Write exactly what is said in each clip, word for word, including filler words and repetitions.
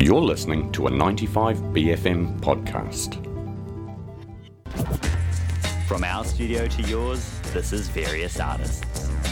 You're listening to a ninety-five B F M podcast. From our studio to yours, this is Various Artists.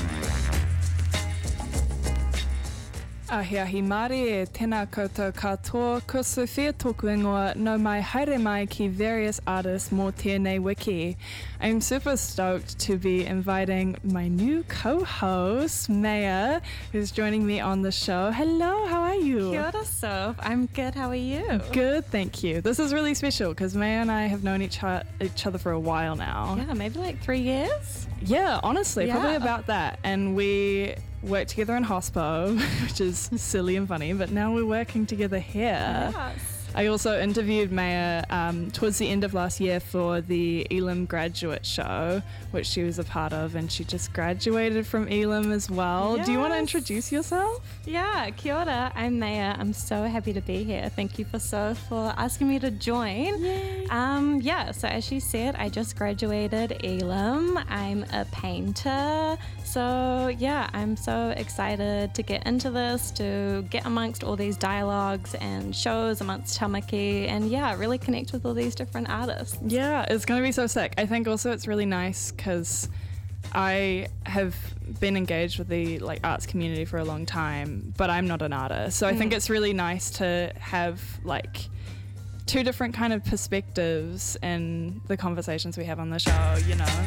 Ahi ahi Māori e tēnā koutou katoa, ko Sophia tōku ingoa, no mai haere mai ki Various Artists mō tēnei wiki. I'm super stoked to be inviting my new co-host, Maya, who's joining me on the show. Hello, how are you? Kia ora, Soph. I'm good, how are you? Good, thank you. This is really special because Maya and I have known each, o- each other for a while now. Yeah, maybe like three years? Yeah, honestly, Yeah. probably about that. And we worked together in hospo, which is silly and funny, but now we're working together here. Yes. I also interviewed Maya um, towards the end of last year for the Elam graduate show, which she was a part of, and she just graduated from Elam as well. Do you want to Yes. introduce yourself? Yeah, kia ora. I'm Maya. I'm so happy to be here. Thank you for Soph for asking me to join. Yay. Um, yeah, so as she said, I just graduated Elam. I'm a painter. So yeah, I'm so excited to get into this, to get amongst all these dialogues and shows amongst Tamaki, and yeah, really connect with all these different artists. Yeah, it's going to be so sick. I think also it's really nice because I have been engaged with the like arts community for a long time, but I'm not an artist. So I think Mm. it's really nice to have like two different kind of perspectives in the conversations we have on the show, you know,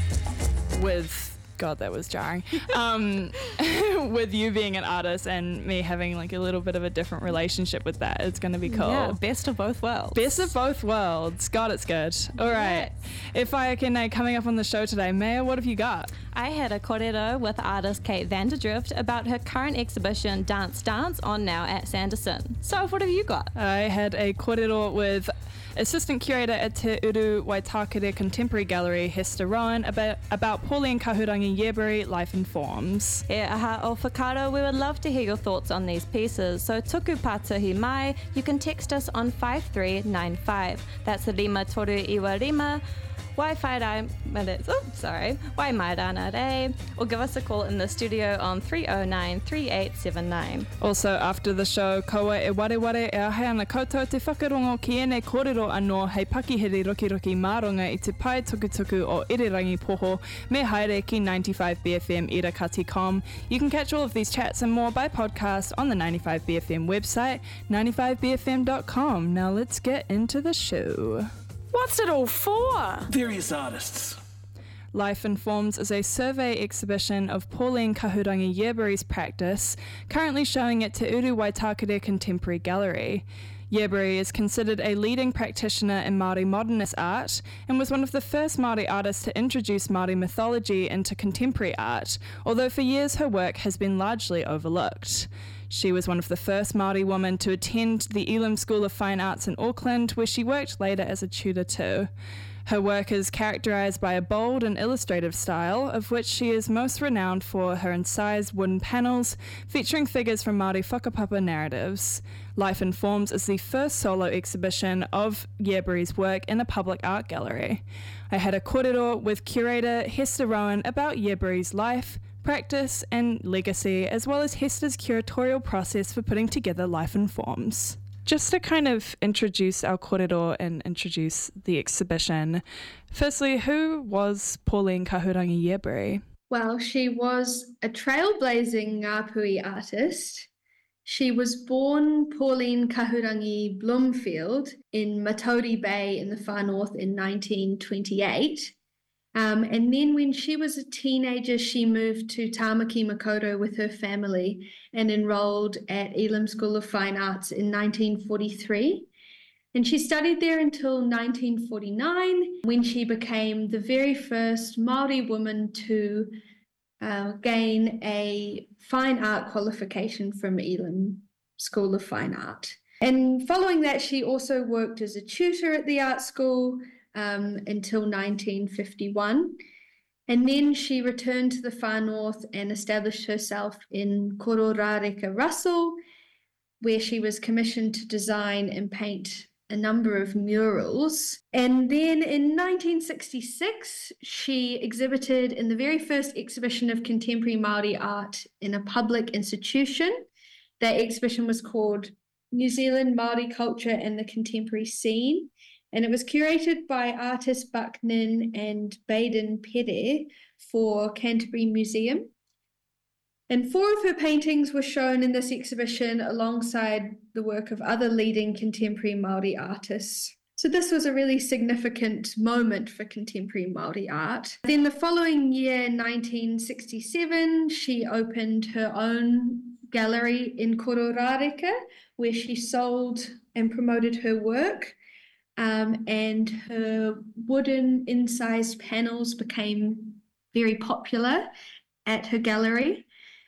with God, that was jarring. Um, with you being an artist and me having like a little bit of a different relationship with that, it's going to be cool. Yeah, best of both worlds. Best of both worlds. God, it's good. All right. Yes. If I can, uh, coming up on the show today, Maya, what have you got? I had a kōrero with artist Kate Vanderdrift about her current exhibition Dance Dance on now at Sanderson. So what have you got? I had a kōrero with assistant curator at Te Uru Waitakere Contemporary Gallery, Hester Rowan, about, about Pauline Kahurangi Yebury, Life and Forms. E aha o whakaro, we would love to hear your thoughts on these pieces, so tuku pātahi mai, you can text us on five three nine five. That's Rima Toru Iwa Rima, Wai Whairai minutes, oh, sorry, Wai Mairana Rei, or give us a call in the studio on three oh nine, three eight seven nine. Also, after the show, kaua e wareware e ahe ana koutou te whakarongo ki ene kōrero anō hei pakihiri roki roki māronga i te pai tukutuku o Irirangi Poho me haere ki ninety-five B F M irakati dot com. You can catch all of these chats and more by podcast on the ninety-five B F M website, ninety-five B F M dot com. Now let's get into the show. What's it all for? Various Artists. Life and Forms is a survey exhibition of Pauline Kahurangi Yebury's practice, currently showing at Te Uru Waitakere Contemporary Gallery. Yebury is considered a leading practitioner in Māori modernist art and was one of the first Māori artists to introduce Māori mythology into contemporary art, although for years her work has been largely overlooked. She was one of the first Māori women to attend the Elam School of Fine Arts in Auckland, where she worked later as a tutor too. Her work is characterised by a bold and illustrative style, of which she is most renowned for her incised wooden panels featuring figures from Māori whakapapa narratives. Life and Forms is the first solo exhibition of Yebury's work in a public art gallery. I had a kōrero with curator Hester Rowan about Yebury's life, practice and legacy, as well as Hester's curatorial process for putting together Life and Forms. Just to kind of introduce our kōrero and introduce the exhibition, firstly, who was Pauline Kahurangi Yebury? Well, she was a trailblazing Ngāpuhi artist. She was born Pauline Kahurangi Bloomfield in Matauri Bay in the far north in nineteen twenty-eight. Um, and then when she was a teenager, she moved to Tāmaki Makaurau with her family and enrolled at Elam School of Fine Arts in nineteen forty-three. And she studied there until nineteen forty-nine, when she became the very first Māori woman to uh, gain a fine art qualification from Elam School of Fine Art. And following that, she also worked as a tutor at the art school, Um, until nineteen fifty-one. And then she returned to the far north and established herself in Kororareka Russell, where she was commissioned to design and paint a number of murals. And then in nineteen sixty-six, she exhibited in the very first exhibition of contemporary Māori art in a public institution. That exhibition was called New Zealand Māori culture and the contemporary scene. And it was curated by artists Buck Nin and Baden Pere for Canterbury Museum. And four of her paintings were shown in this exhibition alongside the work of other leading contemporary Māori artists. So this was a really significant moment for contemporary Māori art. Then the following year, nineteen sixty-seven, she opened her own gallery in Kororareka, where she sold and promoted her work. Um, and her wooden incised panels became very popular at her gallery.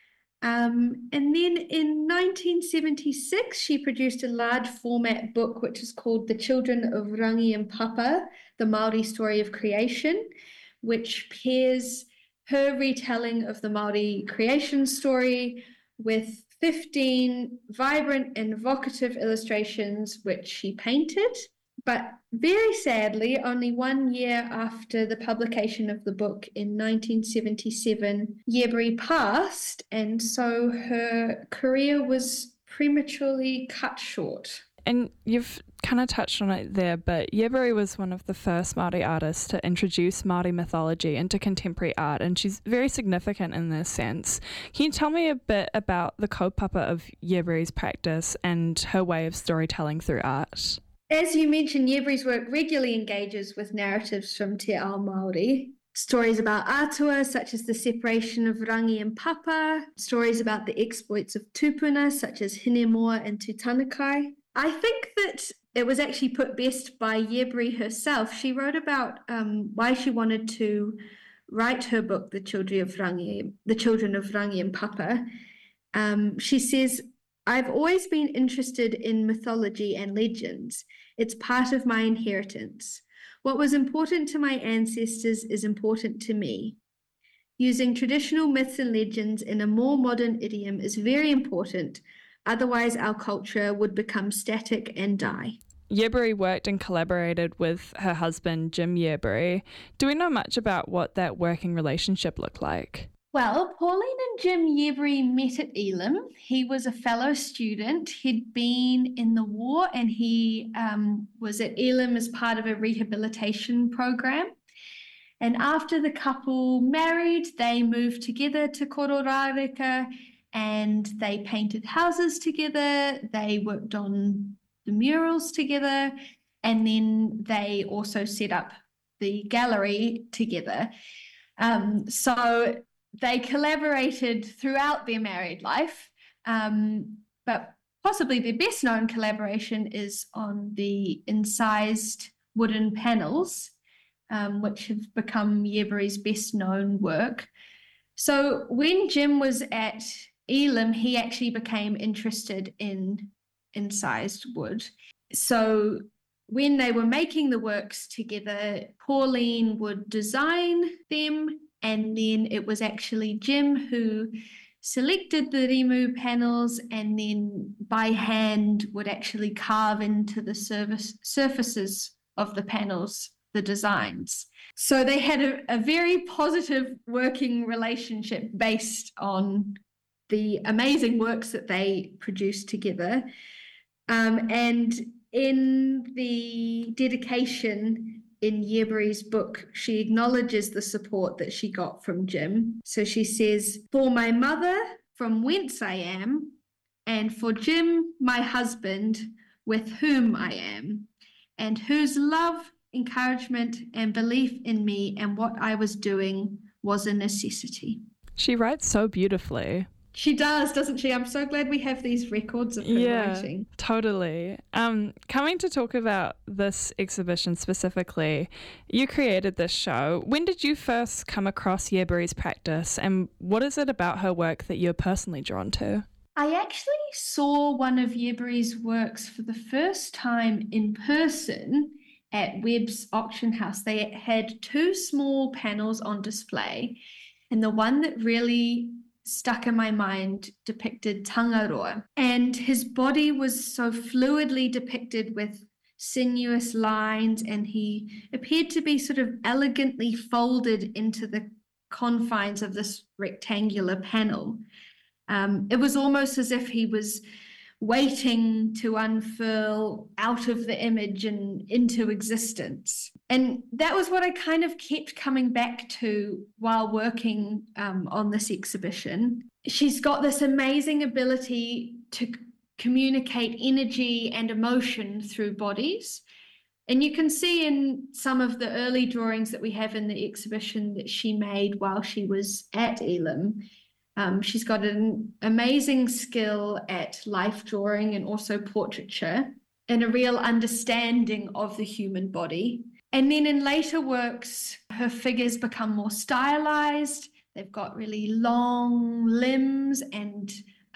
Um, and then in nineteen seventy-six, she produced a large format book, which is called The Children of Rangi and Papa, The Māori Story of Creation, which pairs her retelling of the Māori creation story with fifteen vibrant and evocative illustrations, which she painted. But very sadly, only one year after the publication of the book in nineteen seventy-seven, Yebury passed, and so her career was prematurely cut short. And you've kind of touched on it there, but Yebury was one of the first Māori artists to introduce Māori mythology into contemporary art, and she's very significant in this sense. Can you tell me a bit about the kaupapa of Yebury's practice and her way of storytelling through art? As you mentioned, Yebury's work regularly engages with narratives from Te Ao Māori. Stories about atua, such as the separation of Rangi and Papa. Stories about the exploits of tupuna, such as Hinemoa and Tutanekai. I think that it was actually put best by Yebury herself. She wrote about um, why she wanted to write her book, The Children of Rangi, The Children of Rangi and Papa. Um, she says, I've always been interested in mythology and legends. It's part of my inheritance. What was important to my ancestors is important to me. Using traditional myths and legends in a more modern idiom is very important. Otherwise, our culture would become static and die. Yebury worked and collaborated with her husband, Jim Yebury. Do we know much about what that working relationship looked like? Well, Pauline and Jim Yebury met at Elam. He was a fellow student. He'd been in the war and he um, was at Elam as part of a rehabilitation program. And after the couple married, they moved together to Kororareka and they painted houses together. They worked on the murals together. And then they also set up the gallery together. Um, so they collaborated throughout their married life, um, but possibly their best known collaboration is on the incised wooden panels, um, which have become Yebury's best known work. So when Jim was at Elam, he actually became interested in incised wood. So when they were making the works together, Pauline would design them, and then it was actually Jim who selected the rimu panels and then by hand would actually carve into the service, surfaces of the panels, the designs. So they had a, a very positive working relationship based on the amazing works that they produced together. Um, and in the dedication in Yebury's book, she acknowledges the support that she got from Jim. So she says, for my mother, from whence I am, and for Jim, my husband, with whom I am, and whose love, encouragement, and belief in me and what I was doing was a necessity. She writes so beautifully. She does, doesn't she? I'm so glad we have these records of her yeah, writing. Totally. Um, coming to talk about this exhibition specifically, you created this show. When did you first come across Yebury's practice, and what is it about her work that you're personally drawn to? I actually saw one of Yebury's works for the first time in person at Webb's Auction House. They had two small panels on display, and the one that really stuck in my mind depicted Tangaroa, and his body was so fluidly depicted with sinuous lines, and he appeared to be sort of elegantly folded into the confines of this rectangular panel. Um, it was almost as if he was waiting to unfurl out of the image and into existence. And that was what I kind of kept coming back to while working um, on this exhibition. She's got this amazing ability to communicate energy and emotion through bodies. And you can see in some of the early drawings that we have in the exhibition that she made while she was at Elam. Um, she's got an amazing skill at life drawing and also portraiture and a real understanding of the human body. And then in later works, her figures become more stylized. They've got really long limbs and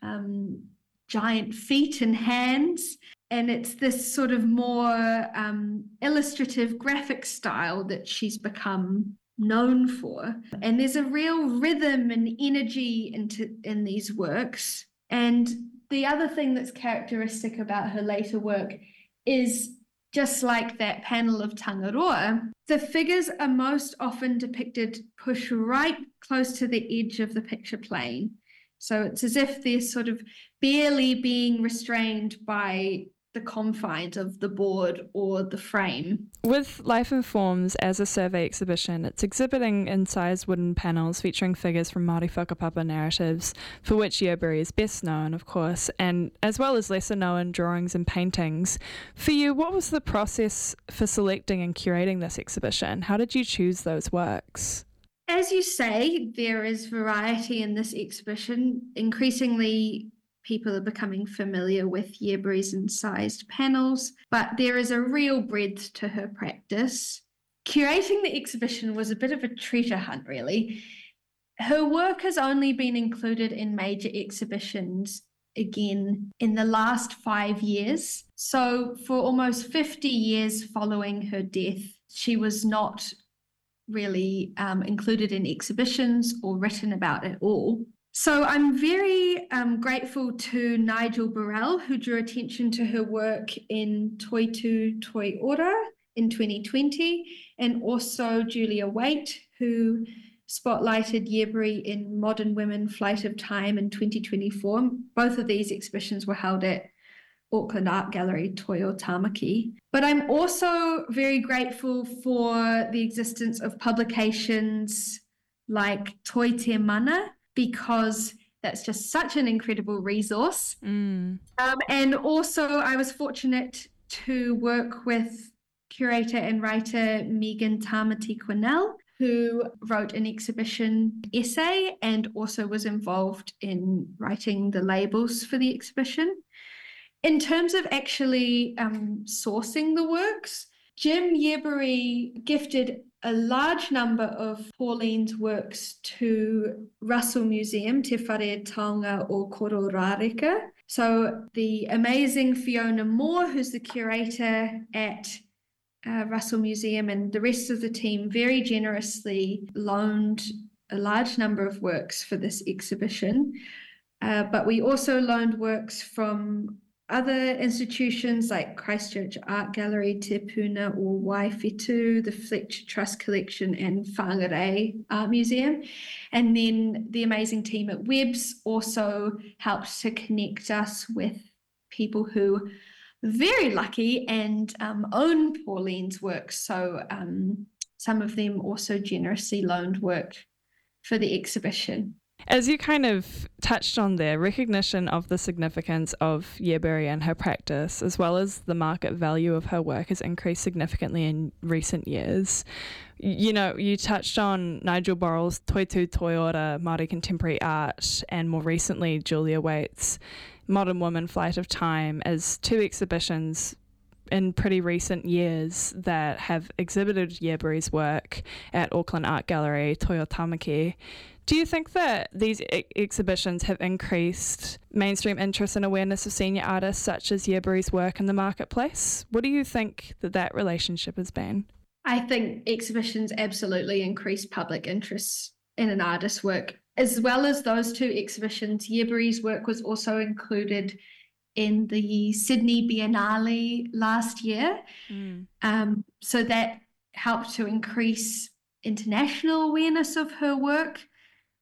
um, giant feet and hands. And it's this sort of more um, illustrative graphic style that she's become known for. And there's a real rhythm and energy into in these works. And the other thing that's characteristic about her later work is, just like that panel of Tangaroa, the figures are most often depicted pushed right close to the edge of the picture plane. So it's as if they're sort of barely being restrained by the confines of the board or the frame. With Life in Forms as a survey exhibition, it's exhibiting incised wooden panels featuring figures from Māori whakapapa narratives, for which Yeobury is best known, of course, and as well as lesser known drawings and paintings. For you, what was the process for selecting and curating this exhibition? How did you choose those works? As you say, there is variety in this exhibition. Increasingly, people are becoming familiar with Yeobury's incised panels, but there is a real breadth to her practice. Curating the exhibition was a bit of a treasure hunt, really. Her work has only been included in major exhibitions again in the last five years. So for almost fifty years following her death, she was not really um, included in exhibitions or written about at all. So I'm very um, grateful to Nigel Burrell, who drew attention to her work in Toitu Toi Ora in twenty twenty, and also Julia Waite, who spotlighted Yeobury in Modern Women Flight of Time in twenty twenty-four. Both of these exhibitions were held at Auckland Art Gallery, Toyo Tamaki. But I'm also very grateful for the existence of publications like Toi Te Mana, because that's just such an incredible resource. Mm. Um, and also I was fortunate to work with curator and writer Megan Tamati Quinnell, who wrote an exhibition essay and also was involved in writing the labels for the exhibition. In terms of actually um, sourcing the works, Jim Yeobury gifted a large number of Pauline's works to Russell Museum, Te Whare Taonga o Kororareka. So the amazing Fiona Moore, who's the curator at uh, Russell Museum, and the rest of the team very generously loaned a large number of works for this exhibition. Uh, but we also loaned works from other institutions like Christchurch Art Gallery, Te Puna or Waifetu, the Fletcher Trust Collection and Whangarei Art Museum. And then the amazing team at Webb's also helped to connect us with people who are very lucky and um, own Pauline's work. So um, some of them also generously loaned work for the exhibition. As you kind of touched on there, recognition of the significance of Yeobury and her practice, as well as the market value of her work, has increased significantly in recent years. You know, you touched on Nigel Burrell's Toitu Toi Ora Māori Contemporary Art, and more recently Julia Waite's Modern Woman Flight of Time as two exhibitions in pretty recent years that have exhibited Yeobury's work at Auckland Art Gallery, Toyo Tamaki. Do you think that these e- exhibitions have increased mainstream interest and awareness of senior artists such as Yeobury's work in the marketplace? What do you think that that relationship has been? I think exhibitions absolutely increase public interest in an artist's work. As well as those two exhibitions, Yeobury's work was also included in the Sydney Biennale last year. Mm. Um, so that helped to increase international awareness of her work.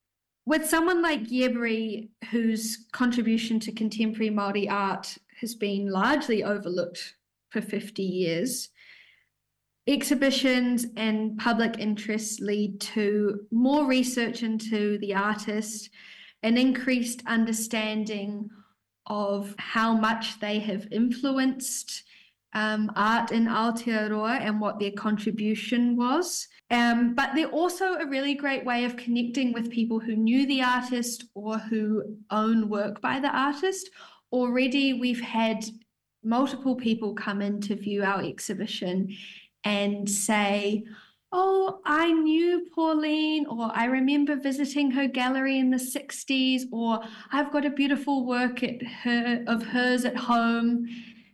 with someone like Yebiri, whose contribution to contemporary Māori art has been largely overlooked for fifty years, exhibitions and public interest lead to more research into the artist, an increased understanding of how much they have influenced um, art in Aotearoa and what their contribution was. Um, but they're also a really great way of connecting with people who knew the artist or who own work by the artist. Already we've had multiple people come in to view our exhibition and say, oh, I knew Pauline, or I remember visiting her gallery in the sixties, or I've got a beautiful work at her of hers at home.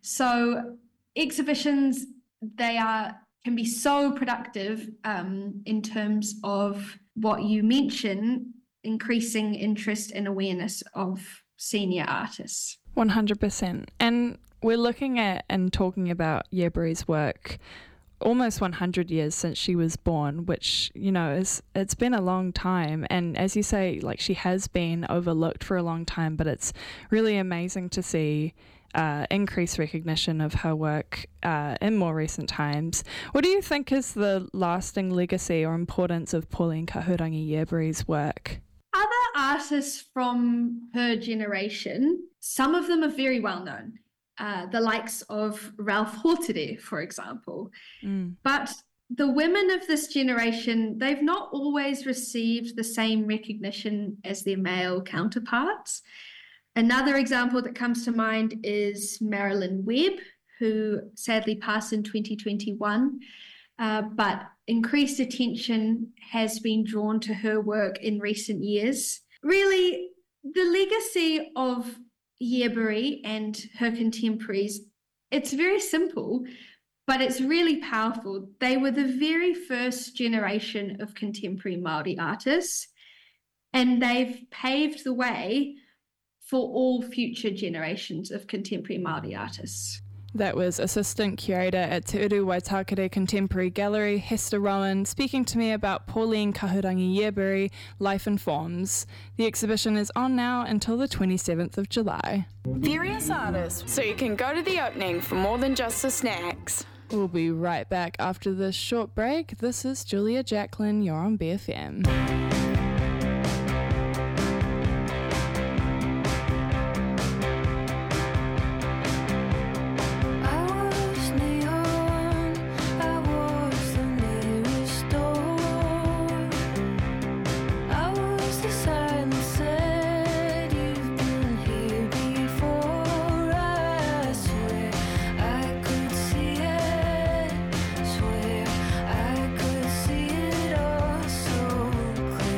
So exhibitions, they are can be so productive um, in terms of what you mention, increasing interest and awareness of senior artists. one hundred percent. And we're looking at and talking about Yebiri's work almost one hundred years since she was born, which, you know, is it's been a long time. And as you say, like, she has been overlooked for a long time, but it's really amazing to see uh, increased recognition of her work uh, in more recent times. What do you think is the lasting legacy or importance of Pauline Kahurangi Yebiri's work? Other artists from her generation, some of them are very well known. Uh, the likes of Ralph Hōtere, for example. Mm. But the women of this generation, they've not always received the same recognition as their male counterparts. Another example that comes to mind is Marilyn Webb, who sadly passed in twenty twenty-one. Uh, but increased attention has been drawn to her work in recent years. Really, the legacy of Yebiri and her contemporaries, it's very simple, but it's really powerful. They were the very first generation of contemporary Māori artists, and they've paved the way for all future generations of contemporary Māori artists. That was Assistant Curator at Te Uru Waitakere Contemporary Gallery, Hester Rowan, speaking to me about Pauline Kahurangi Yebiri, Life and Forms. The exhibition is on now until the twenty-seventh of July. Various artists, so you can go to the opening for more than just the snacks. We'll be right back after this short break. This is Julia Jacklin, you're on B F M. Swear I could see it all so clear.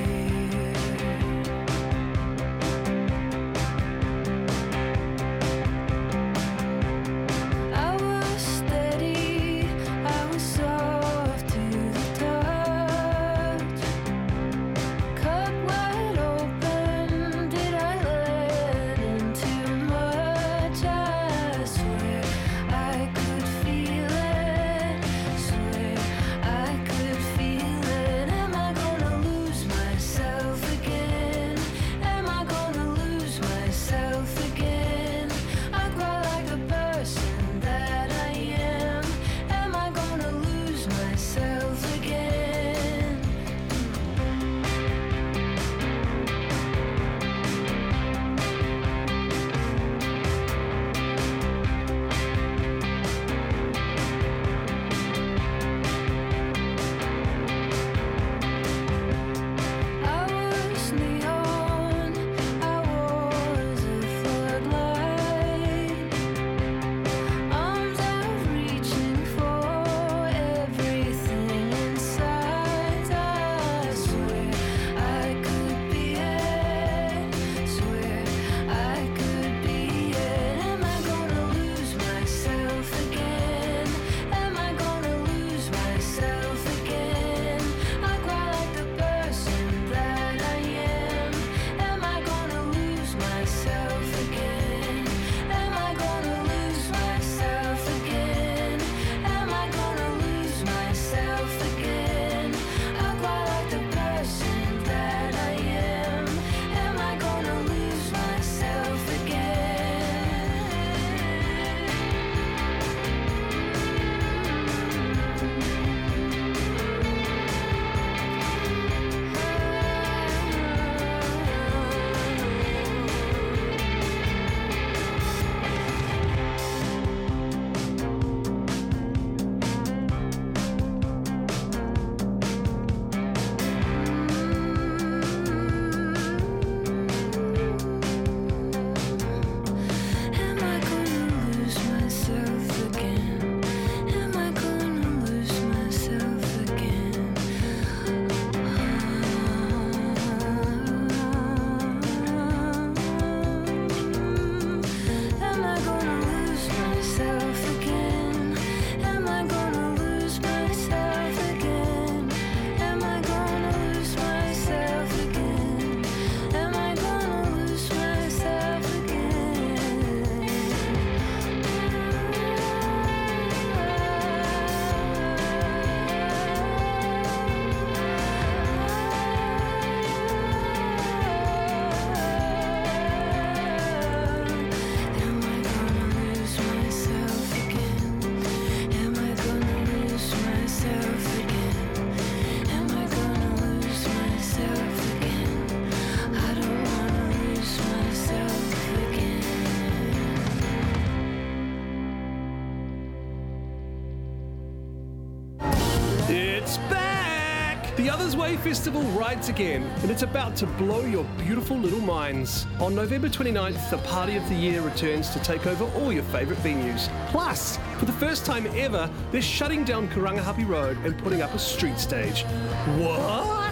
The Others Way Festival rides again, and it's about to blow your beautiful little minds. On November twenty-ninth, the Party of the Year returns to take over all your favourite venues. Plus, for the first time ever, they're shutting down Karangahape Road and putting up a street stage. What?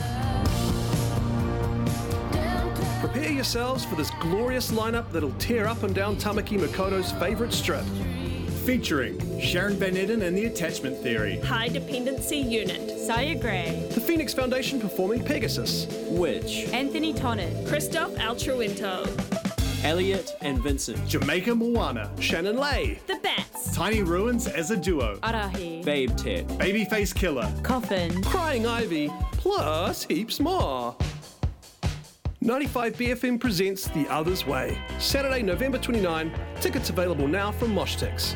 Prepare yourselves for this glorious lineup that'll tear up and down Tamaki Makoto's favourite strip. Featuring Sharon Van Etten and the Attachment Theory, High Dependency Unit, Saya Gray, The Phoenix Foundation performing Pegasus, Witch, Anthony Tonnan, Christoph Altruento, Elliot and Vincent, Jamaica Moana, Shannon Lay, The Bats, Tiny Ruins as a duo, Arahi, Babe Ted, Babyface Killer, Coffin, Crying Ivy, plus heaps more. ninety-five B F M presents The Others Way. Saturday, November twenty-ninth. Tickets available now from Moshtix.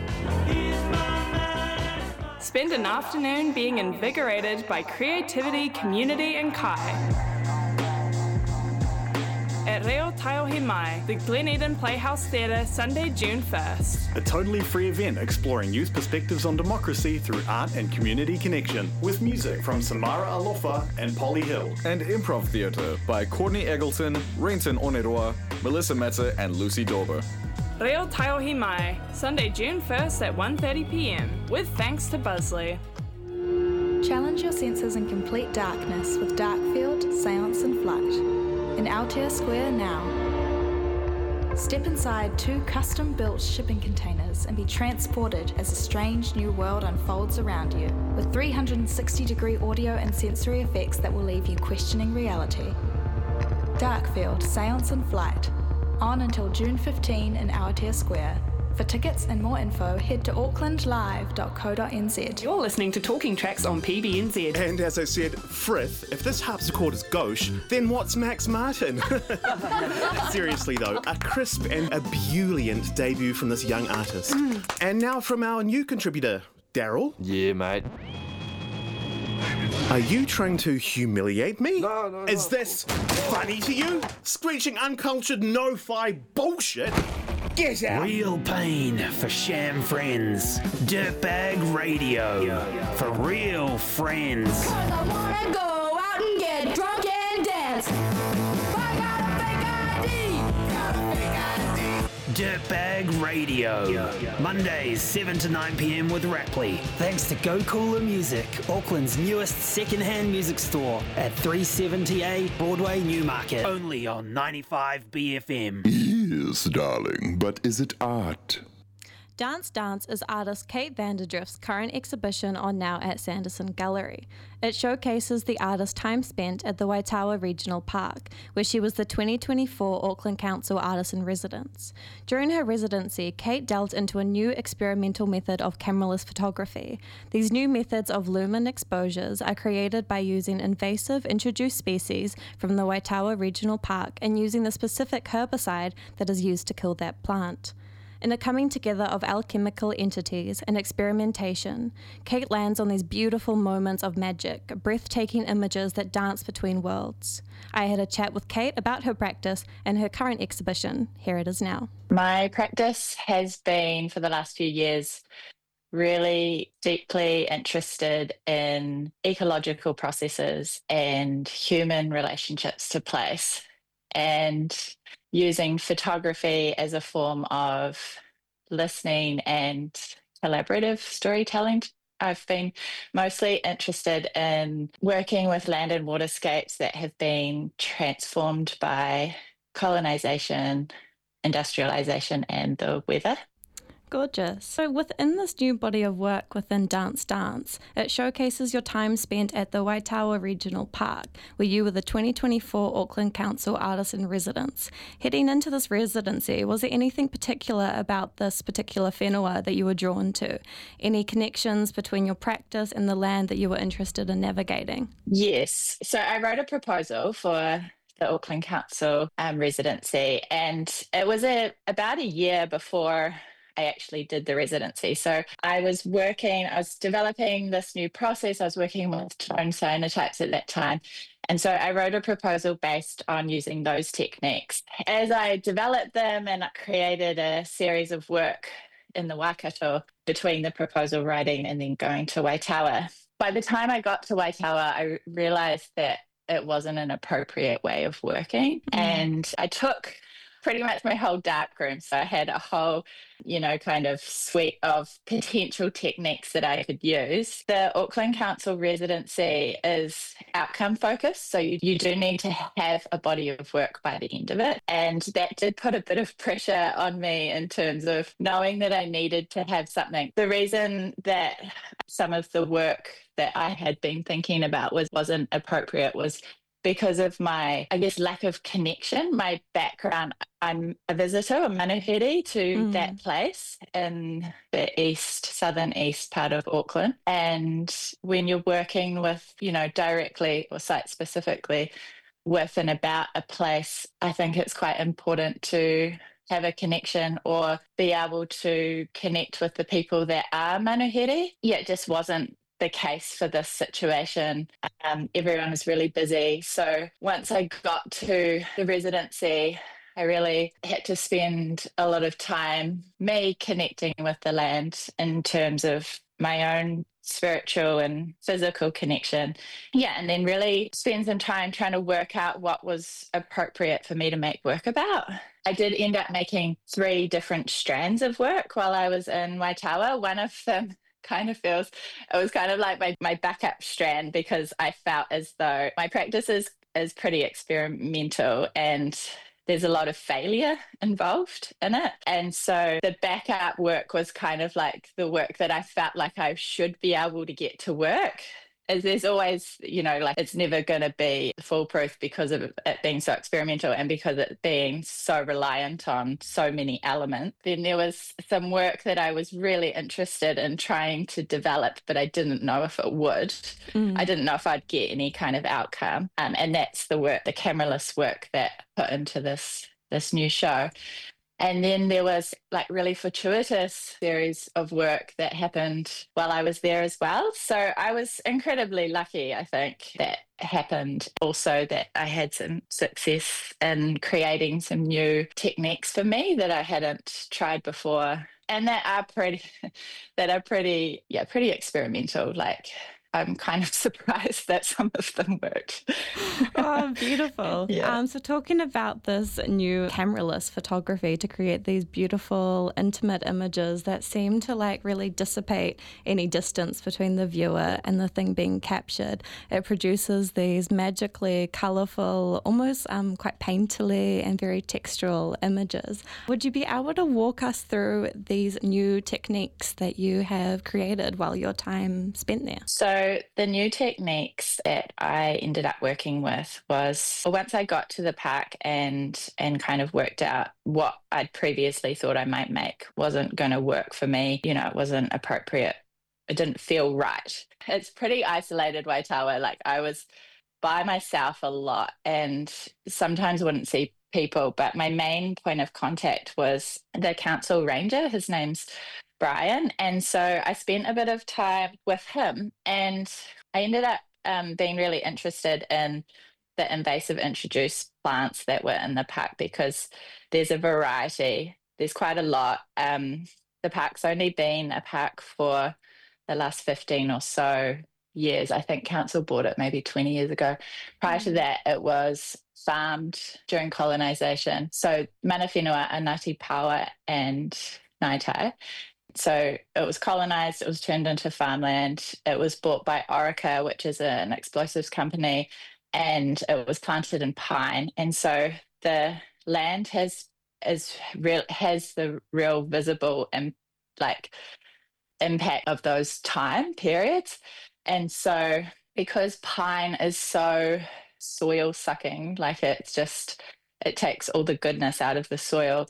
Spend an afternoon being invigorated by creativity, community and kai. At Reo Taiohi Mai, the Glen Eden Playhouse Theatre, Sunday, June first. A totally free event exploring youth perspectives on democracy through art and community connection, with music from Samara Alofa and Polly Hill. And improv theatre by Courtney Eggleton, Renton Oneroa, Melissa Metzer and Lucy Dorber. Reo Taiohi Mai, Sunday, June first at one thirty p m, with thanks to Buzzley. Challenge your senses in complete darkness with Darkfield, Seance and Flight. In Aotea Square now. Step inside two custom-built shipping containers and be transported as a strange new world unfolds around you, with three hundred sixty degree audio and sensory effects that will leave you questioning reality. Darkfield, Seance and Flight, on until June fifteenth in Aotea Square. For tickets and more info, head to auckland live dot co dot n z. You're listening to Talking Tracks on P B N Z. And as I said, Frith, if this harpsichord is gauche, then what's Max Martin? Seriously though, a crisp and ebullient debut from this young artist. Mm. And now from our new contributor, Daryl. Yeah, mate. Are you trying to humiliate me? No, no, no. Is this funny to you? Screeching uncultured no-fi bullshit? Get out! Real pain for sham friends. Dirtbag Radio for real friends. Cause I wanna go out and get drunk and dance. I got a fake I D. Got a fake I D. Dirtbag Radio. Mondays, seven to nine p m with Rapley. Thanks to Go Cooler Music, Auckland's newest second-hand music store at three seventy-eight Broadway, Newmarket. Only on ninety-five B F M. Yes, darling, but is it art? Dance Dance is artist Kate Vanderdrift's current exhibition on now at Sanderson Gallery. It showcases the artist's time spent at the Waitawa Regional Park, where she was the twenty twenty-four Auckland Council Artist in Residence. During her residency, Kate delved into a new experimental method of cameraless photography. These new methods of lumen exposures are created by using invasive introduced species from the Waitawa Regional Park and using the specific herbicide that is used to kill that plant. In a coming together of alchemical entities and experimentation, Kate lands on these beautiful moments of magic, breathtaking images that dance between worlds. I had a chat with Kate about her practice and her current exhibition. Here it is now. My practice has been, for the last few years, really deeply interested in ecological processes and human relationships to place, and using photography as a form of listening and collaborative storytelling. I've been mostly interested in working with land and waterscapes that have been transformed by colonisation, industrialisation and the weather. Gorgeous. So within this new body of work within Dance Dance, it showcases your time spent at the Waitawa Regional Park, where you were the twenty twenty-four Auckland Council Artist in Residence. Heading into this residency, was there anything particular about this particular whenua that you were drawn to? Any connections between your practice and the land that you were interested in navigating? Yes. So I wrote a proposal for the Auckland Council um, residency, and it was a, about a year before I actually did the residency. So I was working, I was developing this new process. I was working with tone cyanotypes at that time. And so I wrote a proposal based on using those techniques. As I developed them and created a series of work in the Waikato between the proposal writing and then going to Waitawa, by the time I got to Waitawa, I realised that it wasn't an appropriate way of working. Mm. And I took pretty much my whole darkroom. So I had a whole, you know, kind of suite of potential techniques that I could use. The Auckland Council residency is outcome focused. So you, you do need to have a body of work by the end of it. And that did put a bit of pressure on me in terms of knowing that I needed to have something. The reason that some of the work that I had been thinking about was, wasn't appropriate was because of my, I guess, lack of connection, my background. I'm a visitor, a manuhiri to mm. that place in the east, southern east part of Auckland. And when you're working with, you know, directly or site specifically with and about a place, I think it's quite important to have a connection or be able to connect with the people that are manuhiri. Yeah, it just wasn't the case for this situation. Um, everyone was really busy. So once I got to the residency, I really had to spend a lot of time me connecting with the land in terms of my own spiritual and physical connection. Yeah, and then really spend some time trying to work out what was appropriate for me to make work about. I did end up making three different strands of work while I was in Waitawa. One of them kind of feels, it was kind of like my, my backup strand because I felt as though my practice is, is pretty experimental and there's a lot of failure involved in it. And so the backup work was kind of like the work that I felt like I should be able to get to work. As there's always, you know, like it's never going to be foolproof because of it being so experimental and because it being so reliant on so many elements. Then there was some work that I was really interested in trying to develop, but I didn't know if it would. Mm. I didn't know if I'd get any kind of outcome. Um, and that's the work, the cameraless work that I put into this, this new show. And then there was like really fortuitous series of work that happened while I was there as well. So I was incredibly lucky, I think, that happened. Also that I had some success in creating some new techniques for me that I hadn't tried before. And that are pretty, that are pretty, yeah, pretty experimental. Like I'm kind of surprised that some of them worked. Oh, beautiful. Yeah. Um, so talking about this new cameraless photography to create these beautiful, intimate images that seem to like really dissipate any distance between the viewer and the thing being captured. It produces these magically colourful, almost um, quite painterly and very textural images. Would you be able to walk us through these new techniques that you have created while your time spent there? So So the new techniques that I ended up working with was, well, once I got to the park and and kind of worked out what I'd previously thought I might make wasn't going to work for me, you know, it wasn't appropriate. It didn't feel right. It's pretty isolated Waitawa. Like I was by myself a lot and sometimes wouldn't see people, but my main point of contact was the council ranger. His name's Brian. And so I spent a bit of time with him and I ended up um, being really interested in the invasive introduced plants that were in the park because there's a variety. There's quite a lot. Um, the park's only been a park for the last fifteen or so years. I think council bought it maybe twenty years ago. Prior mm-hmm. to that, it was farmed during colonisation. So mana whenua are Ngāti Paoa and Ngāitai. So it was colonised, it was turned into farmland. It was bought by Orica, which is an explosives company, and it was planted in pine. And so the land has is real has the real visible and like impact of those time periods. And so because pine is so soil sucking, like it's just it takes all the goodness out of the soil,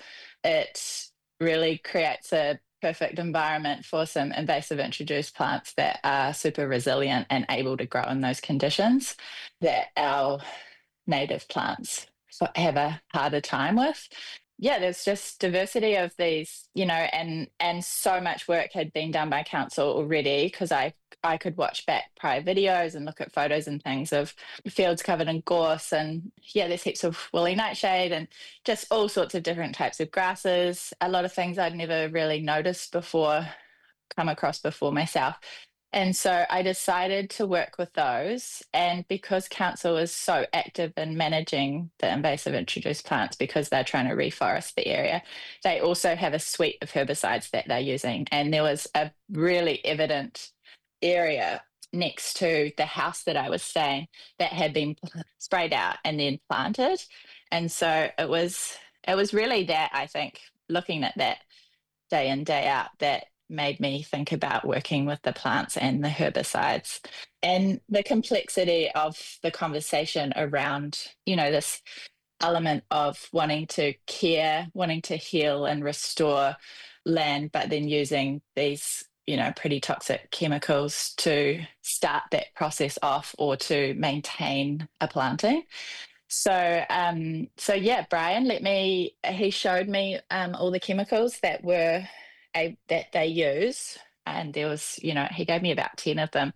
it really creates a perfect environment for some invasive introduced plants that are super resilient and able to grow in those conditions that our native plants have a harder time with. Yeah, there's just diversity of these, you know, and and so much work had been done by council already because I I could watch back prior videos and look at photos and things of fields covered in gorse and yeah, there's heaps of woolly nightshade and just all sorts of different types of grasses, a lot of things I'd never really noticed before, come across before myself. And so I decided to work with those. And because council is so active in managing the invasive introduced plants because they're trying to reforest the area, they also have a suite of herbicides that they're using. And there was a really evident area next to the house that I was staying that had been sprayed out and then planted. And so it was it was really that, I think, looking at that day in, day out, that made me think about working with the plants and the herbicides and the complexity of the conversation around, you know, this element of wanting to care, wanting to heal and restore land, but then using these, you know, pretty toxic chemicals to start that process off or to maintain a planting. So, um, so yeah, Brian let me, he showed me um, all the chemicals that were, a, that they use. And there was, you know, he gave me about ten of them.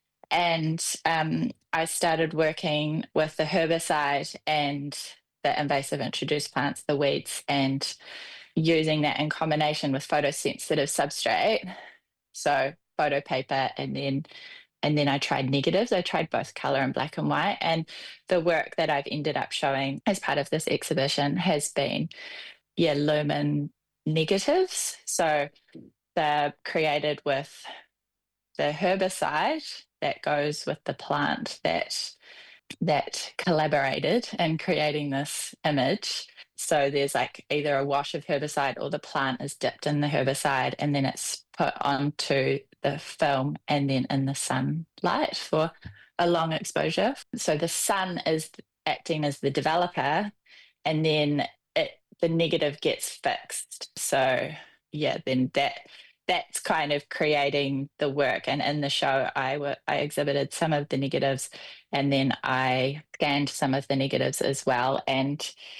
And um, I started working with the herbicide and the invasive introduced plants, the weeds, and using that in combination with photosensitive substrate. So photo paper, and then And then I tried negatives. I tried both colour and black and white. And the work that I've ended up showing as part of this exhibition has been, yeah, lumen negatives. So they're created with the herbicide that goes with the plant that that collaborated in creating this image. So there's like either a wash of herbicide or the plant is dipped in the herbicide and then it's put onto the film and then in the sunlight for a long exposure. So the sun is acting as the developer, and then it, the negative gets fixed. So yeah, then that that's kind of creating the work. And in the show, I w- I exhibited some of the negatives, and then I scanned some of the negatives as well, and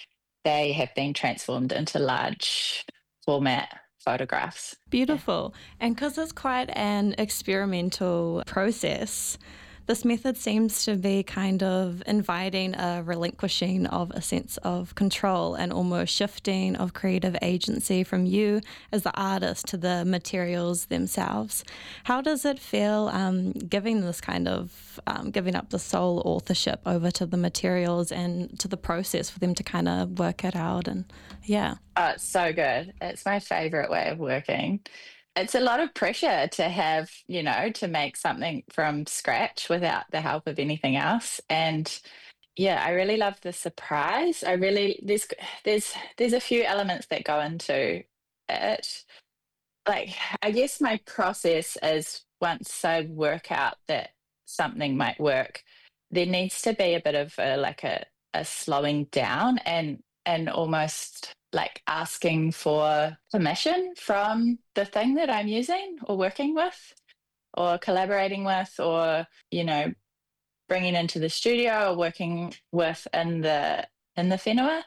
they have been transformed into large format photographs. Beautiful. And because it's quite an experimental process, this method seems to be kind of inviting a relinquishing of a sense of control and almost shifting of creative agency from you as the artist to the materials themselves. How does it feel um, giving this kind of, um, giving up the sole authorship over to the materials and to the process for them to kind of work it out? And yeah. Oh, it's so good. It's my favourite way of working. It's a lot of pressure to have, you know, to make something from scratch without the help of anything else. And yeah, I really love the surprise. I really, there's, there's, there's a few elements that go into it. Like, I guess my process is once I work out that something might work, there needs to be a bit of a, like a, a slowing down and, and almost like asking for permission from the thing that I'm using or working with or collaborating with, or, you know, bringing into the studio or working with in the in the whenua.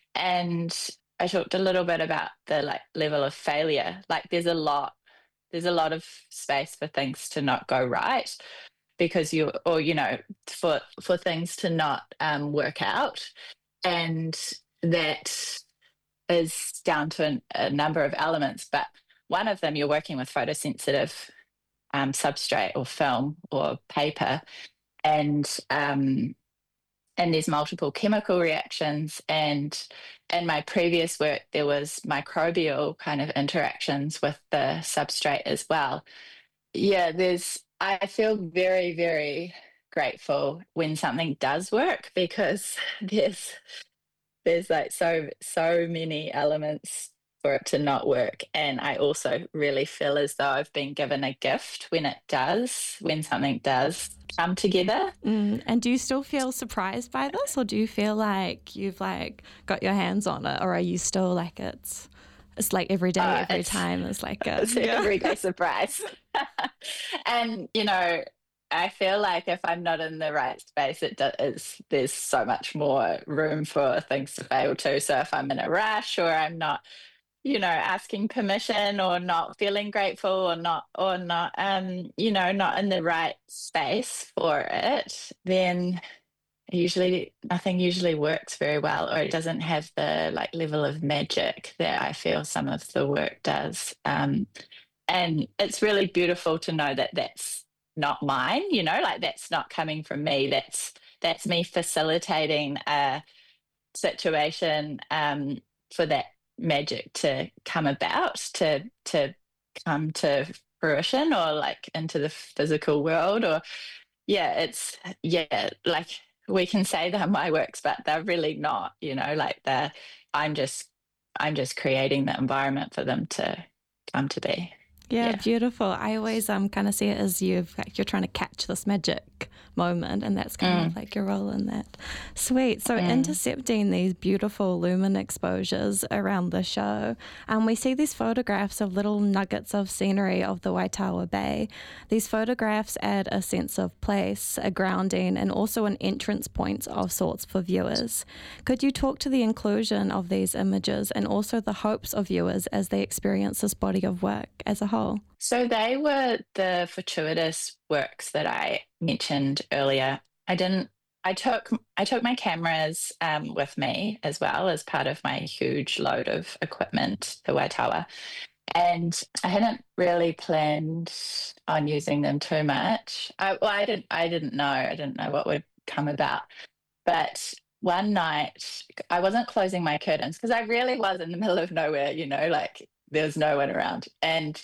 And I talked a little bit about the like level of failure. Like there's a lot, there's a lot of space for things to not go right because you, or, you know, for, for things to not um, work out. And that is down to an, a number of elements, but one of them, you're working with photosensitive um, substrate or film or paper, and um, and there's multiple chemical reactions. And in my previous work, there was microbial kind of interactions with the substrate as well. Yeah, there's. I feel very, very grateful when something does work because there's. There's like so, so many elements for it to not work. And I also really feel as though I've been given a gift when it does, when something does come together. Mm, and do you still feel surprised by this, or do you feel like you've like got your hands on it, or are you still like it's it's like every day, uh, every time it's like a, it's an yeah. everyday surprise. And, you know, I feel like if I'm not in the right space, it does, there's so much more room for things to fail too. So if I'm in a rush or I'm not, you know, asking permission or not feeling grateful or not, or not, um, you know, not in the right space for it, then usually nothing usually works very well, or it doesn't have the like level of magic that I feel some of the work does. Um, and it's really beautiful to know that that's not mine, you know, like that's not coming from me. That's that's me facilitating a situation um, for that magic to come about, to to come to fruition, or like into the physical world. Or yeah, it's yeah, like we can say they're my works, but they're really not, you know, like they're I'm just I'm just creating the environment for them to come to be. Yeah, Yeah. beautiful. I always um kind of see it as you've like, you're trying to catch this magic moment, and that's kind Mm. of like your role in that. Sweet. So Mm. intercepting these beautiful lumen exposures around the show, um, we see these photographs of little nuggets of scenery of the Waitawa Bay. These photographs add a sense of place, a grounding, and also an entrance point of sorts for viewers. Could you talk to the inclusion of these images and also the hopes of viewers as they experience this body of work as a whole? So they were the fortuitous works that I mentioned earlier. I didn't. I took I took my cameras um, with me as well as part of my huge load of equipment, the Waitawa, and I hadn't really planned on using them too much. I, well, I didn't. I didn't know. I didn't know what would come about. But one night, I wasn't closing my curtains because I really was in the middle of nowhere. You know, like there was no one around, and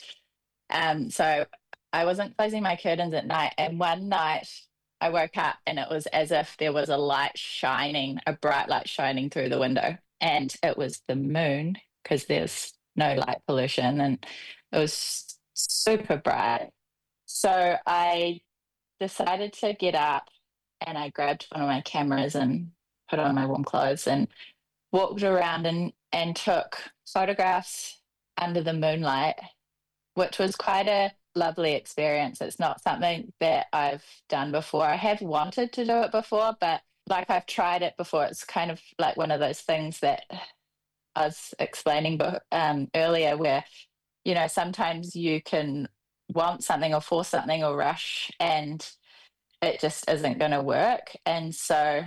um, so I wasn't closing my curtains at night. And one night I woke up and it was as if there was a light shining, a bright light shining through the window. And it was the moon because there's no light pollution, and it was super bright. So I decided to get up and I grabbed one of my cameras and put on my warm clothes and walked around and, and took photographs under the moonlight, which was quite a lovely experience. It's not something that I've done before. I have wanted to do it before, but like I've tried it before. It's kind of like one of those things that I was explaining um, earlier where, you know, sometimes you can want something or force something or rush and it just isn't going to work. And so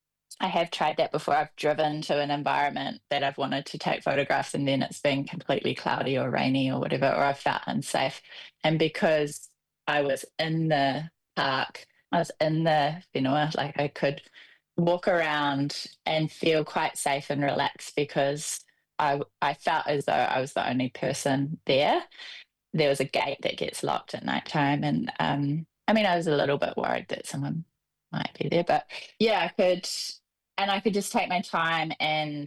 I have tried that before. I've driven to an environment that I've wanted to take photographs and then it's been completely cloudy or rainy or whatever, or I felt unsafe. And because I was in the park, I was in the whenua, like I could walk around and feel quite safe and relaxed because I, I felt as though I was the only person there. There was a gate that gets locked at nighttime. And um, I mean, I was a little bit worried that someone might be there, but yeah, I could... And I could just take my time, and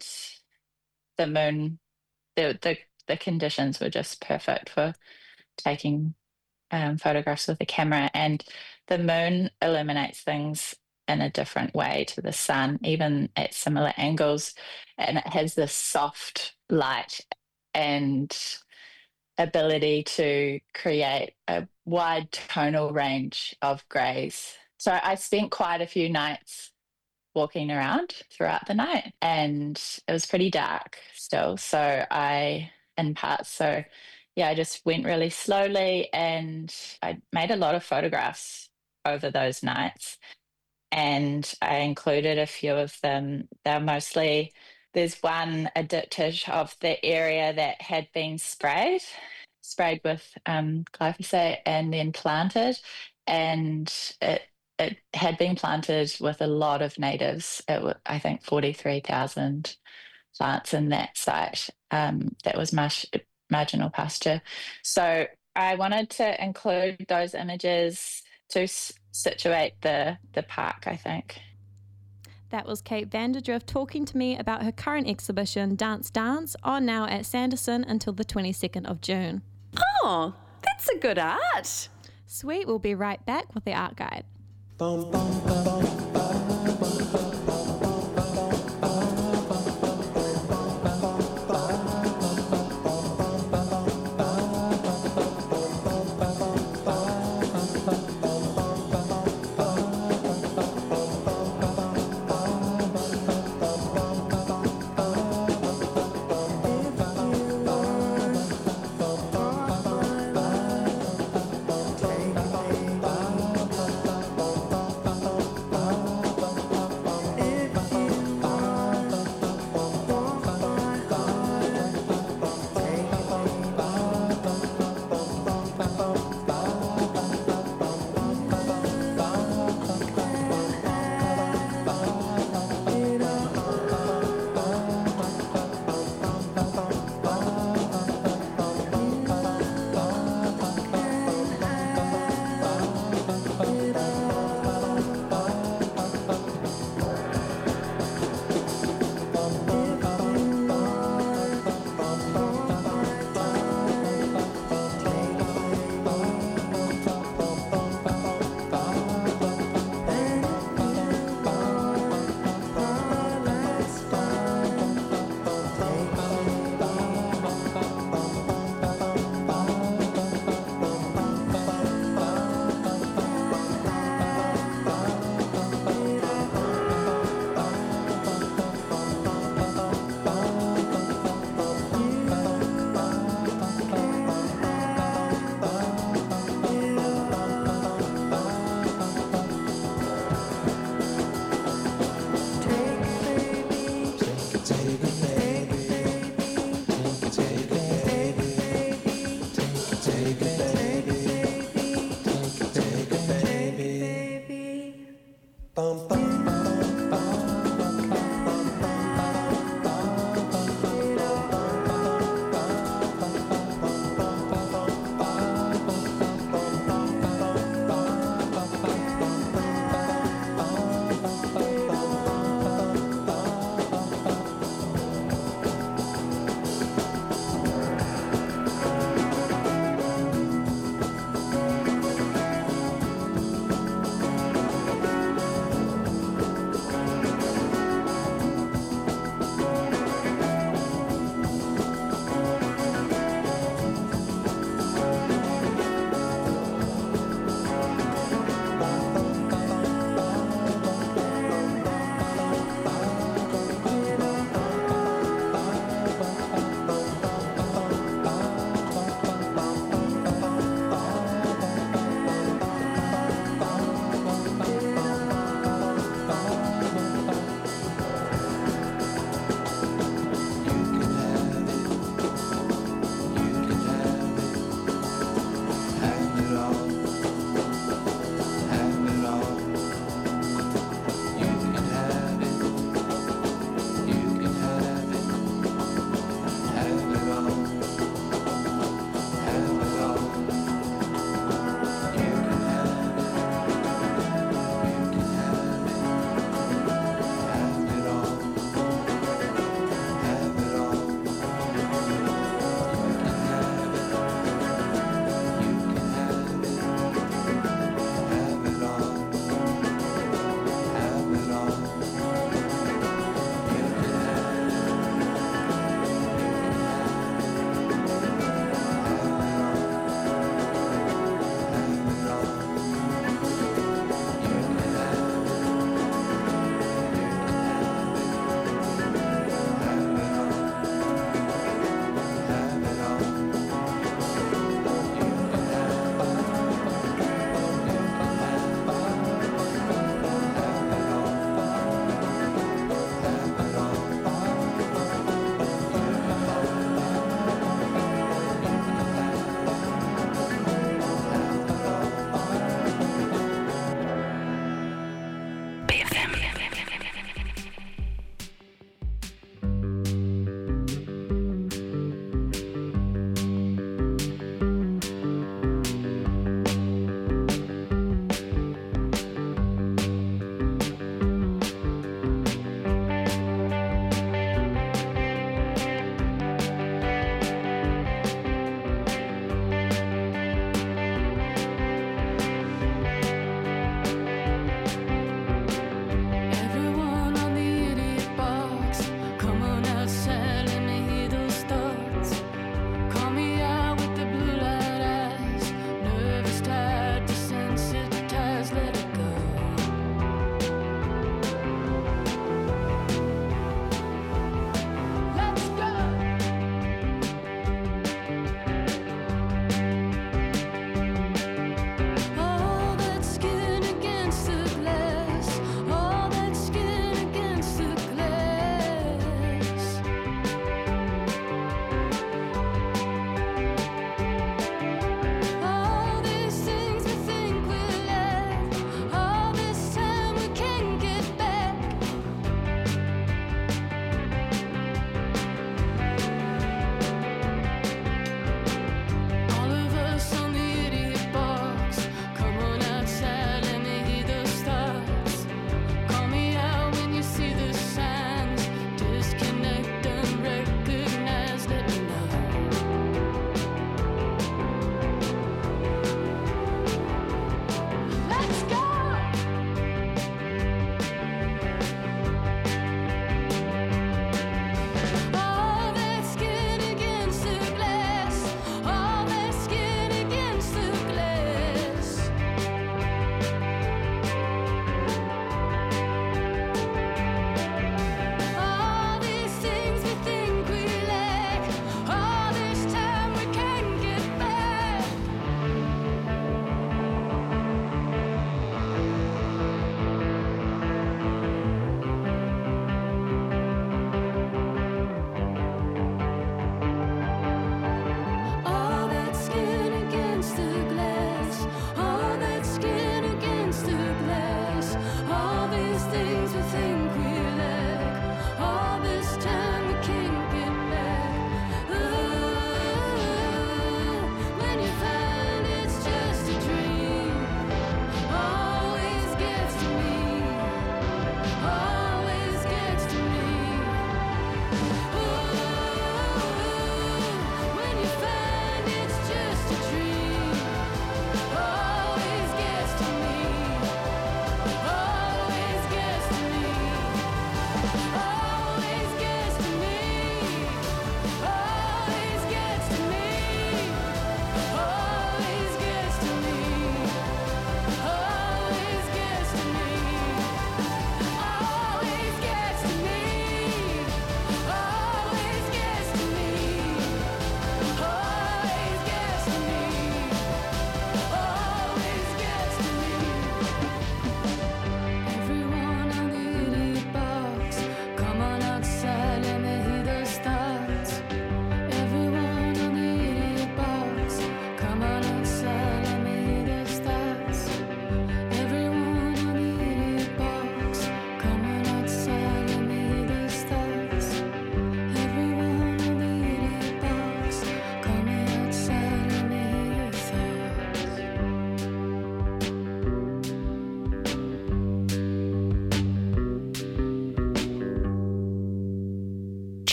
the moon, the the, the conditions were just perfect for taking um, photographs with the camera. And the moon illuminates things in a different way to the sun, even at similar angles. And it has this soft light and ability to create a wide tonal range of greys. So I spent quite a few nights walking around throughout the night, and it was pretty dark still. So I, in parts, so yeah, I just went really slowly and I made a lot of photographs over those nights. And I included a few of them. They're mostly, there's one a diptych of the area that had been sprayed, sprayed with um, glyphosate and then planted. And it It had been planted with a lot of natives. It was, I think, forty-three thousand plants in that site. Um, that was marsh, marginal pasture. So I wanted to include those images to s- situate the, the park, I think. That was Kate Vanderdrift talking to me about her current exhibition, Dance Dance, on now at Sanderson until the twenty-second of June. Oh, that's a good art. Sweet, we'll be right back with the art guide. Bum, bum, bum, bum.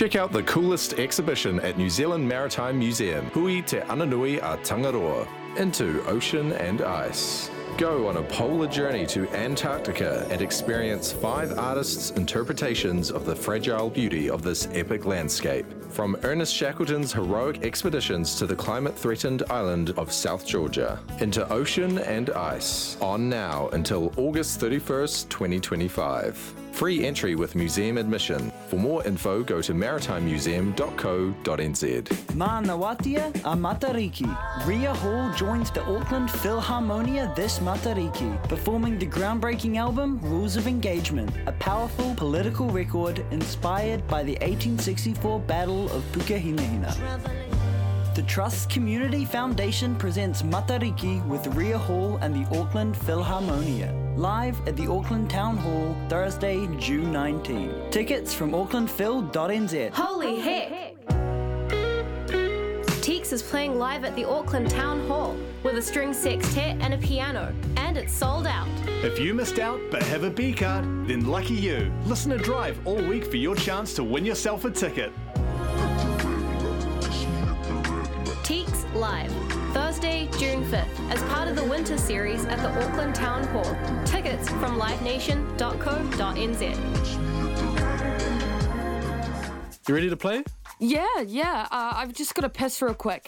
Check out the coolest exhibition at New Zealand Maritime Museum, Hui Te Ananui a Tangaroa, Into Ocean and Ice. Go on a polar journey to Antarctica and experience five artists' interpretations of the fragile beauty of this epic landscape. From Ernest Shackleton's heroic expeditions to the climate-threatened island of South Georgia. Into Ocean and Ice. On now until August thirty-first, twenty twenty-five. Free entry with museum admission. For more info, go to maritime museum dot co dot n z. Mā Nawatia a Matariki. Ria Hall joins the Auckland Philharmonia this Matariki, performing the groundbreaking album Rules of Engagement, a powerful political record inspired by the eighteen sixty-four Battle of Pukehinahina. The Trust Community Foundation presents Matariki with Ria Hall and the Auckland Philharmonia. Live at the Auckland Town Hall, Thursday, June nineteenth. Tickets from auckland phil dot n z. Holy heck! Teeks is playing live at the Auckland Town Hall with a string sextet and a piano, and it's sold out. If you missed out but have a B card, then lucky you. Listen to Drive all week for your chance to win yourself a ticket. Teeks Live, Thursday, June fifth, as part of the Winter Series at the Auckland Town Hall. Tickets from live nation dot co dot n z. You ready to play? Yeah, yeah. Uh, I've just got to piss real quick.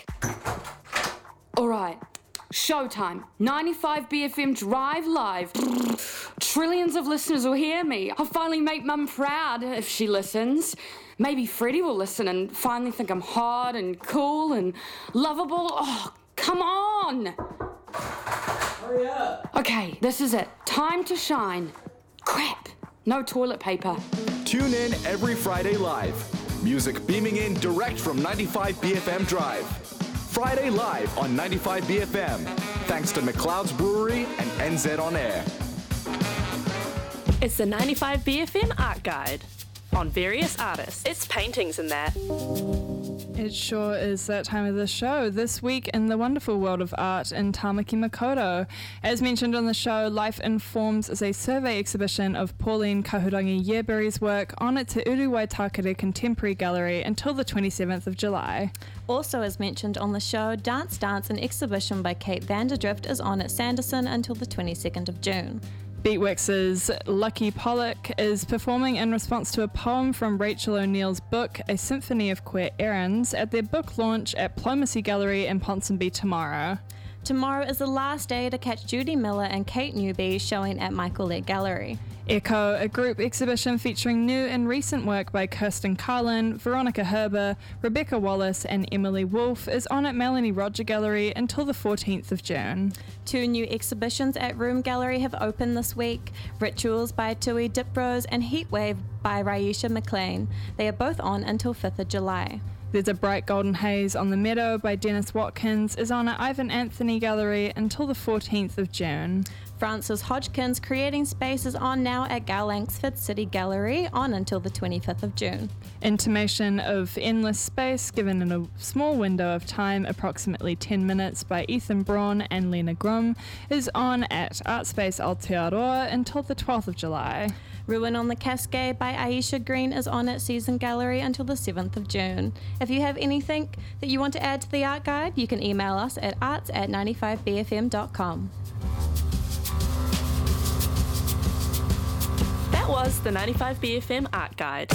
All right. Showtime. ninety-five B F M Drive Live. Trillions of listeners will hear me. I'll finally make Mum proud if she listens. Maybe Freddie will listen and finally think I'm hot and cool and lovable. Oh, come on! Hurry up! Okay, this is it. Time to shine. Crap. No toilet paper. Tune in every Friday live. Music beaming in direct from ninety-five B F M Drive. Friday live on ninety-five B F M. Thanks to McLeod's Brewery and N Z On Air. It's the ninety-five B F M Art Guide on various artists. It's paintings and that. It sure is that time of the show. This week in the wonderful world of art in Tamaki Makaurau. As mentioned on the show, Life Informs is a survey exhibition of Pauline Kahurangi Yeabury's work on at Te Uru Waitakere Contemporary Gallery until the twenty-seventh of July. Also, as mentioned on the show, Dance Dance, an exhibition by Kate Vanderdrift, is on at Sanderson until the twenty-second of June. Beatwix's Lucky Pollock is performing in response to a poem from Rachel O'Neill's book, A Symphony of Queer Errands, at their book launch at Plomacy Gallery in Ponsonby tomorrow. Tomorrow is the last day to catch Judy Miller and Kate Newby showing at Michaelette Gallery. Echo, a group exhibition featuring new and recent work by Kirsten Carlin, Veronica Herber, Rebecca Wallace and Emily Wolfe, is on at Melanie Roger Gallery until the fourteenth of June. Two new exhibitions at Room Gallery have opened this week, Rituals by Tui Diprose and Heatwave by Raisha McLean. They are both on until fifth of July. There's a Bright Golden Haze on the Meadow by Dennis Watkins is on at Ivan Anthony Gallery until the fourteenth of June. Frances Hodgkins Creating Space is on now at Gowlangsford City Gallery on until the twenty-fifth of June. Intimation of Endless Space, given in a small window of time, approximately ten minutes, by Ethan Braun and Lena Grum, is on at Art Space Aotearoa until the twelfth of July. Ruin on the Cascade by Aisha Green is on at Season Gallery until the seventh of June. If you have anything that you want to add to the art guide, you can email us at arts at ninety-five b f m dot com. That was the ninety-five B F M Art Guide.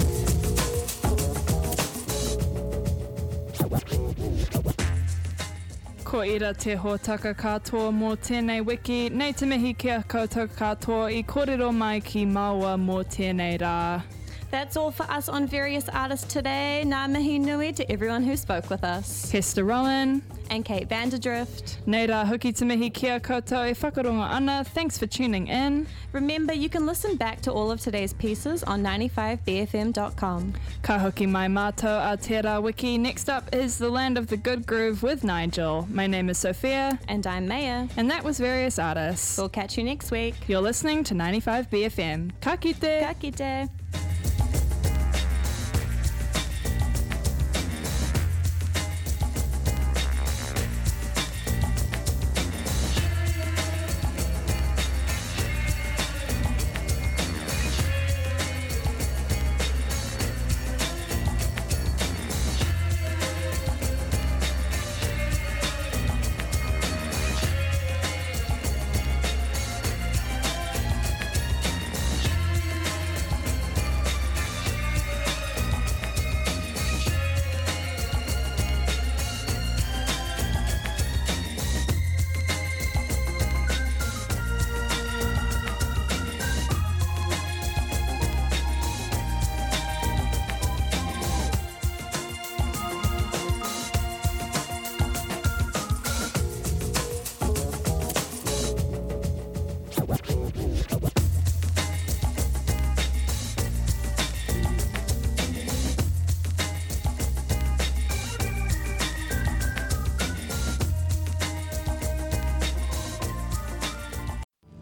Ko ira te hōtaka katoa mō tēnei wiki, nei te mihi kia koutou katoa I kōrero mai ki maua mō tēnei rā. That's all for us on Various Artists today. Ngā mihi nui to everyone who spoke with us. Hester Rowan. And Kate Vanderdrift. Nei rā hoki te mihi kia koutou e whakarongo ana. Thanks for tuning in. Remember, you can listen back to all of today's pieces on ninety-five b f m dot com. Ka hoki mai mātou a tērā wiki. Next up is The Land of the Good Groove with Nigel. My name is Sophia. And I'm Maya. And that was Various Artists. We'll catch you next week. You're listening to ninety-five B F M. Ka kite. Ka kite.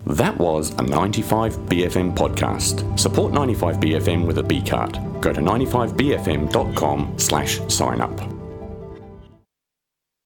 That was a ninety-five B F M podcast. Support ninety-five B F M with a B card. Go to ninety-five B F M dot com slash sign up.